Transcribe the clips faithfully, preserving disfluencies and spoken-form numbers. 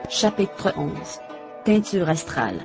Chapitre onze. Teinture astrale.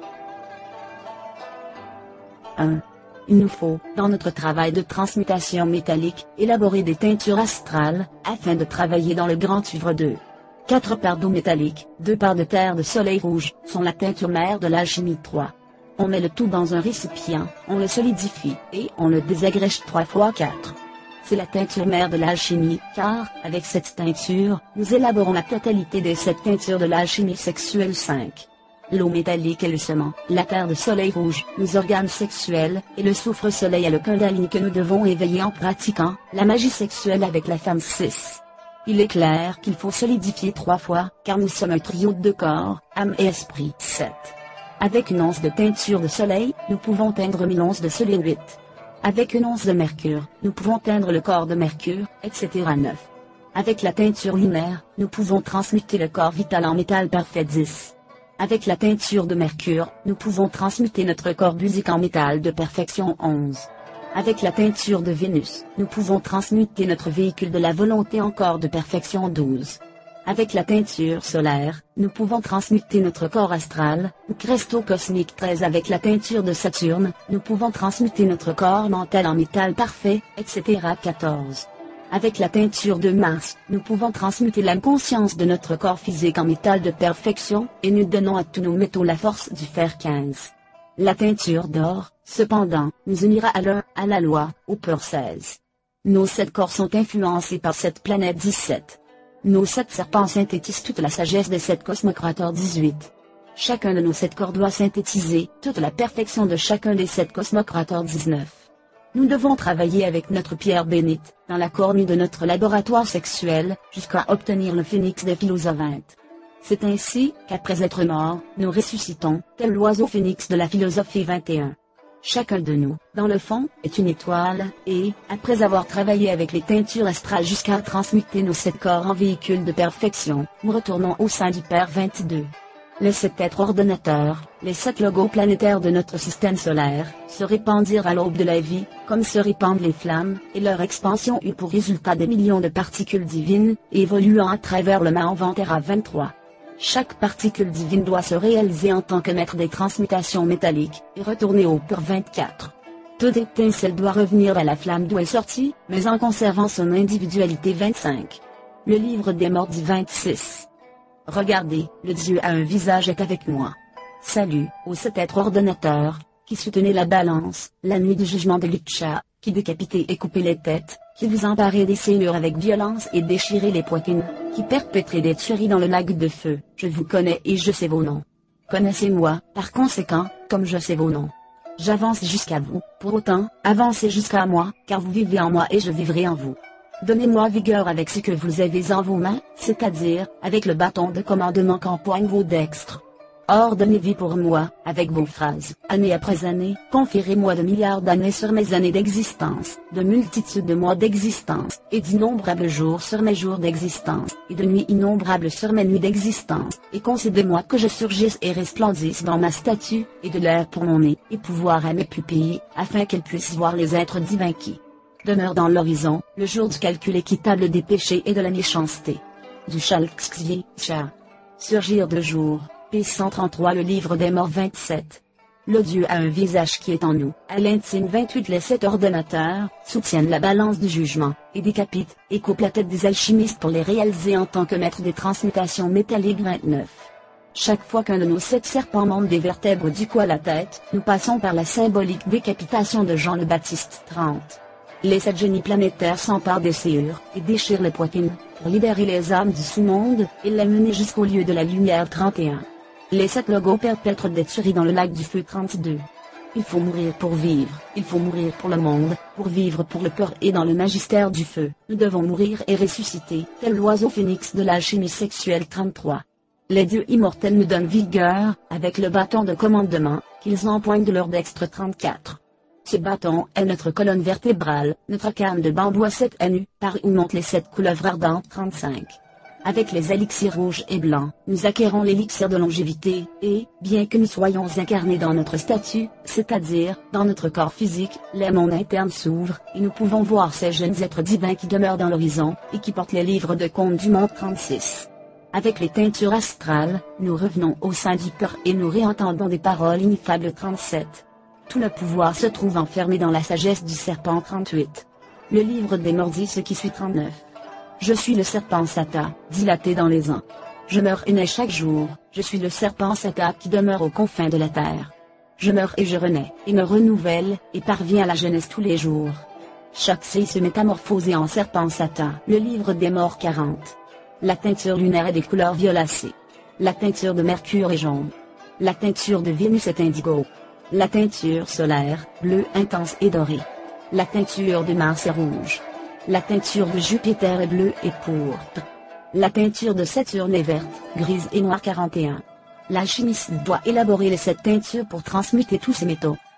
un. Il nous faut, dans notre travail de transmutation métallique, élaborer des teintures astrales, afin de travailler dans le grand œuvre deux. Quatre parts d'eau métallique, deux parts de terre de soleil rouge, sont la teinture mère de l'alchimie trois. On met le tout dans un récipient, on le solidifie, et on le désagrège trois fois quatre. C'est la teinture mère de l'alchimie, car, avec cette teinture, nous élaborons la totalité des sept teintures de l'alchimie sexuelle cinq. L'eau métallique est le semant, la terre de soleil rouge, nos organes sexuels, et le soufre-soleil est le kundalini que nous devons éveiller en pratiquant, la magie sexuelle avec la femme six. Il est clair qu'il faut solidifier trois fois, car nous sommes un trio de deux corps, âme et esprit sept. Avec une once de teinture de soleil, nous pouvons teindre mille onces de soleil huit. Avec une once de mercure, nous pouvons teindre le corps de mercure, et cetera neuf. Avec la teinture lunaire, nous pouvons transmuter le corps vital en métal parfait dix. Avec la teinture de mercure, nous pouvons transmuter notre corps busique en métal de perfection onze. Avec la teinture de Vénus, nous pouvons transmuter notre véhicule de la volonté en corps de perfection douze. Avec la teinture solaire, nous pouvons transmuter notre corps astral, ou cristaux cosmiques treize. Avec la teinture de Saturne, nous pouvons transmuter notre corps mental en métal parfait, et cetera quatorze. Avec la teinture de Mars, nous pouvons transmuter l'inconscience de notre corps physique en métal de perfection, et nous donnons à tous nos métaux la force du fer quinze. La teinture d'or, cependant, nous unira à l'un, à la loi, au pur seize. Nos sept corps sont influencés par cette planète dix-sept. Nos sept serpents synthétisent toute la sagesse des sept cosmocrateurs dix-huit. Chacun de nos sept corps doit synthétiser toute la perfection de chacun des sept cosmocrateurs dix-neuf. Nous devons travailler avec notre pierre bénite, dans la cornue de notre laboratoire sexuel, jusqu'à obtenir le phénix des philosophes. C'est ainsi, qu'après être morts, nous ressuscitons, tel l'oiseau phénix de la philosophie vingt et un. Chacun de nous, dans le fond, est une étoile, et, après avoir travaillé avec les teintures astrales jusqu'à transmuter nos sept corps en véhicules de perfection, nous retournons au sein du Père vingt-deux. Les sept êtres ordonnateurs, les sept logos planétaires de notre système solaire, se répandirent à l'aube de la vie, comme se répandent les flammes, et leur expansion eut pour résultat des millions de particules divines, évoluant à travers le Mahavantara vingt-trois. Chaque particule divine doit se réaliser en tant que maître des transmutations métalliques, et retourner au pur vingt-quatre. Toute étincelle doit revenir à la flamme d'où elle sortit, mais en conservant son individualité vingt-cinq. Le livre des morts dit vingt-six. Regardez, le Dieu a un visage est avec moi. Salut, aux sept êtres ordonnateurs, qui soutenaient la balance, la nuit du jugement de Lucha, qui décapitaient et coupaient les têtes, qui vous emparaient des seigneurs avec violence et déchiraient les poitrines, qui perpétraient des tueries dans le lac de feu. Je vous connais et je sais vos noms. Connaissez-moi, par conséquent, comme je sais vos noms. J'avance jusqu'à vous, pour autant, avancez jusqu'à moi, car vous vivez en moi et je vivrai en vous. Donnez-moi vigueur avec ce que vous avez en vos mains, c'est-à-dire, avec le bâton de commandement qu'empoignent vos dextres. Ordonnez vie pour moi, avec vos phrases, année après année, conférez-moi de milliards d'années sur mes années d'existence, de multitudes de mois d'existence, et d'innombrables jours sur mes jours d'existence, et de nuits innombrables sur mes nuits d'existence, et concédez-moi que je surgisse et resplendisse dans ma statue, et de l'air pour mon nez, et pouvoir à mes pupilles, afin qu'elles puissent voir les êtres divins qui demeure dans l'horizon, le jour du calcul équitable des péchés et de la méchanceté. Du Chalxie, Cha. Surgir de jour, P cent trente-trois. Le livre des morts vingt-sept. Le Dieu a un visage qui est en nous, à l'intime vingt-huit. Les sept ordonnateurs, soutiennent la balance du jugement, et décapitent, et coupent la tête des alchimistes pour les réaliser en tant que maître des transmutations métalliques vingt-neuf. Chaque fois qu'un de nos sept serpents monte des vertèbres du cou à la tête, nous passons par la symbolique décapitation de Jean le Baptiste trente. Les sept génies planétaires s'emparent des sciures, et déchirent les poitrines, pour libérer les âmes du sous-monde, et les mener jusqu'au lieu de la lumière trente et un. Les sept logos perpètrent des tueries dans le lac du feu trente-deux. Il faut mourir pour vivre, il faut mourir pour le monde, pour vivre pour le pur et dans le magistère du feu. Nous devons mourir et ressusciter, tel l'oiseau phénix de l'alchimie sexuelle trente-trois. Les dieux immortels nous donnent vigueur, avec le bâton de commandement, qu'ils empoignent de leur dextre trente-quatre. Ce bâton est notre colonne vertébrale, notre canne de bambou à sept anus, par où montent les sept couleuvres ardentes trente-cinq. Avec les élixirs rouges et blancs, nous acquérons l'élixir de longévité, et, bien que nous soyons incarnés dans notre statut, c'est-à-dire, dans notre corps physique, les mondes internes s'ouvrent, et nous pouvons voir ces jeunes êtres divins qui demeurent dans l'horizon, et qui portent les livres de comptes du monde trente-six. Avec les teintures astrales, nous revenons au sein du corps et nous réentendons des paroles ineffables. trente-sept. Tout le pouvoir se trouve enfermé dans la sagesse du serpent. trente-huit. Le livre des morts dit ce qui suit. trente-neuf. Je suis le serpent Sata, dilaté dans les ans. Je meurs et nais chaque jour, je suis le serpent Sata qui demeure aux confins de la terre. Je meurs et je renais, et me renouvelle, et parviens à la jeunesse tous les jours. Chaque scie se métamorphosé en serpent Sata. Le livre des morts. quarante. La teinture lunaire est des couleurs violacées. La teinture de Mercure est jaune. La teinture de Vénus est indigo. La teinture solaire, bleu intense et doré. La teinture de Mars est rouge. La teinture de Jupiter est bleue et pourpre. La teinture de Saturne est verte, grise et noire. quarante et un. L'alchimiste doit élaborer les sept teintures pour transmuter tous ces métaux.